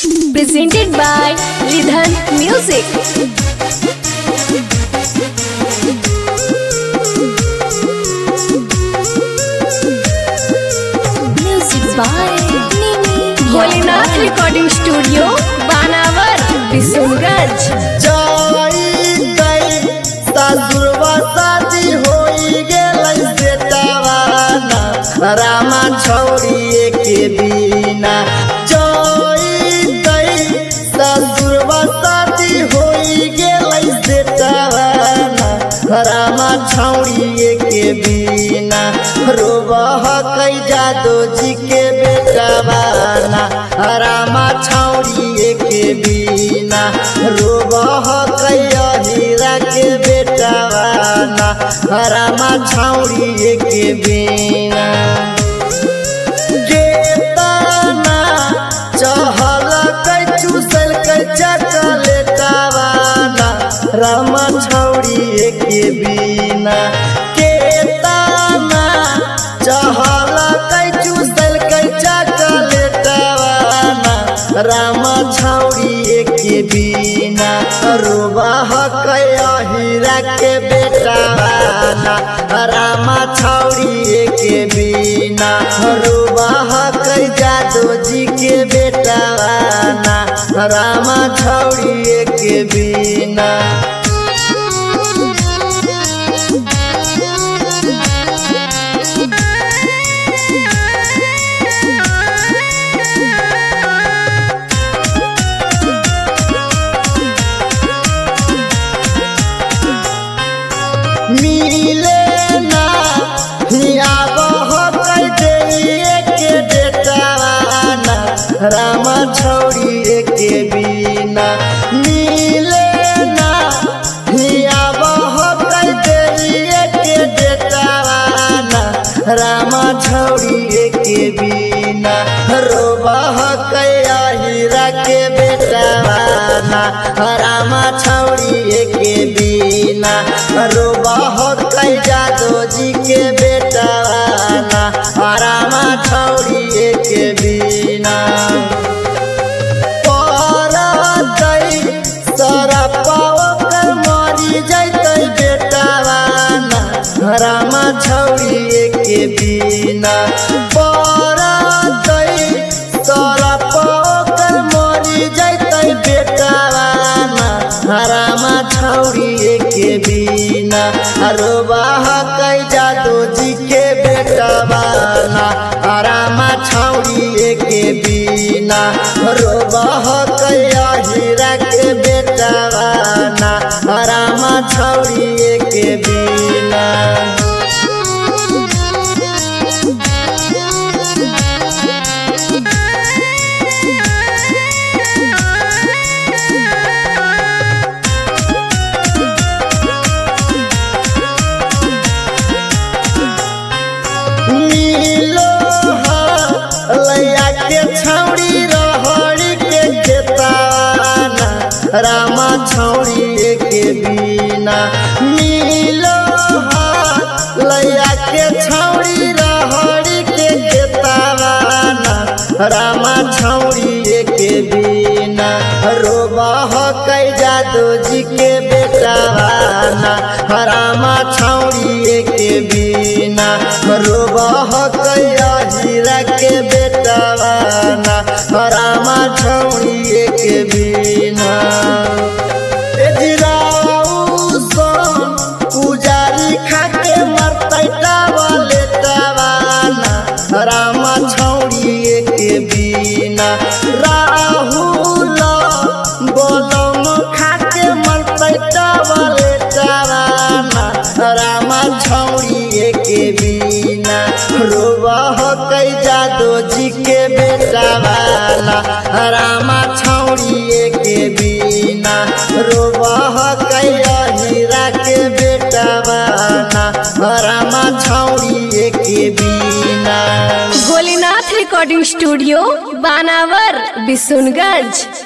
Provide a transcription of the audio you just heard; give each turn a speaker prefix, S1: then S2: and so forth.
S1: Presented by Ridhan Music. Music by Nini Bholinath Recording Studio, Banavar, Bisunganj.
S2: ससुरवा शादी होई गेलै बेटावाना रामा छौड़िए के बिना ससुरवा शादी होई गेलै बेटावाना रामा छौड़िए के बिना रोबह कै जादो जी के बेटावाना रामा छौड़िए के बिना रोबह कै हीरा के बेटावाना रामा छौड़िए के बिना केतना चहल कै चूसल कै चकलेटावाना रामा छौड़िए के बिना केतना चहल कै चूसल कै चकलेटावाना रामा छौड़िए के बिना रोबह कै हीरा के बेटावाना रामा छौड़िए के बिना रोबह कै जादो जी के बेटावाना रामा छौड़िए के बिना मिले ना हियाबह कै देइए के बेटावाना रामा छौड़िए के बिना मिले ना हियाबह कै देइए के बेटावाना रामा छौड़िए के बिना रोबह कै हीरा के बेटावाना रामा छौड़िए के बिना रोबह कै जादो जी के बेटावाना रामा छौड़िए के बिना कर मरी जैतै बेटावाना रामा छौड़िए के बिना कर मरी जैतै बेटावाना रामा छौड़िए के बिना रोबह कै जादो जी के बेटावाना रामा छौड़िए के बिना रोबह कै हीरा के बेटावाना रामा छौड़िए के बिना लैया के छौड़ी रहड़ी के खेतावाना रामा छौड़िए के बिना मिलो लैया के छौड़ी रहड़ी के खेतावाना रामा छौड़िए के बिना रोबह कै जादो जी के बेटावाना रामा छौड़िए के बिना रोबह कै हीरा के बेटावाना रामा छौड़िए के बिना पुजारी खाके मरतै टावालेटावाना रामा छौड़िए के बिना राहुल बोलम खाके मरतै टावालेटावाना रामा छौड़िए के बिना रोबह कै जादो जी के बेटावाना रामा छौड़िए के बिना रोबह कै हीरा के बेटावाना रामा छौड़िए के बिना
S1: Bholinath Recording Studio, Banavar, Bisunganj.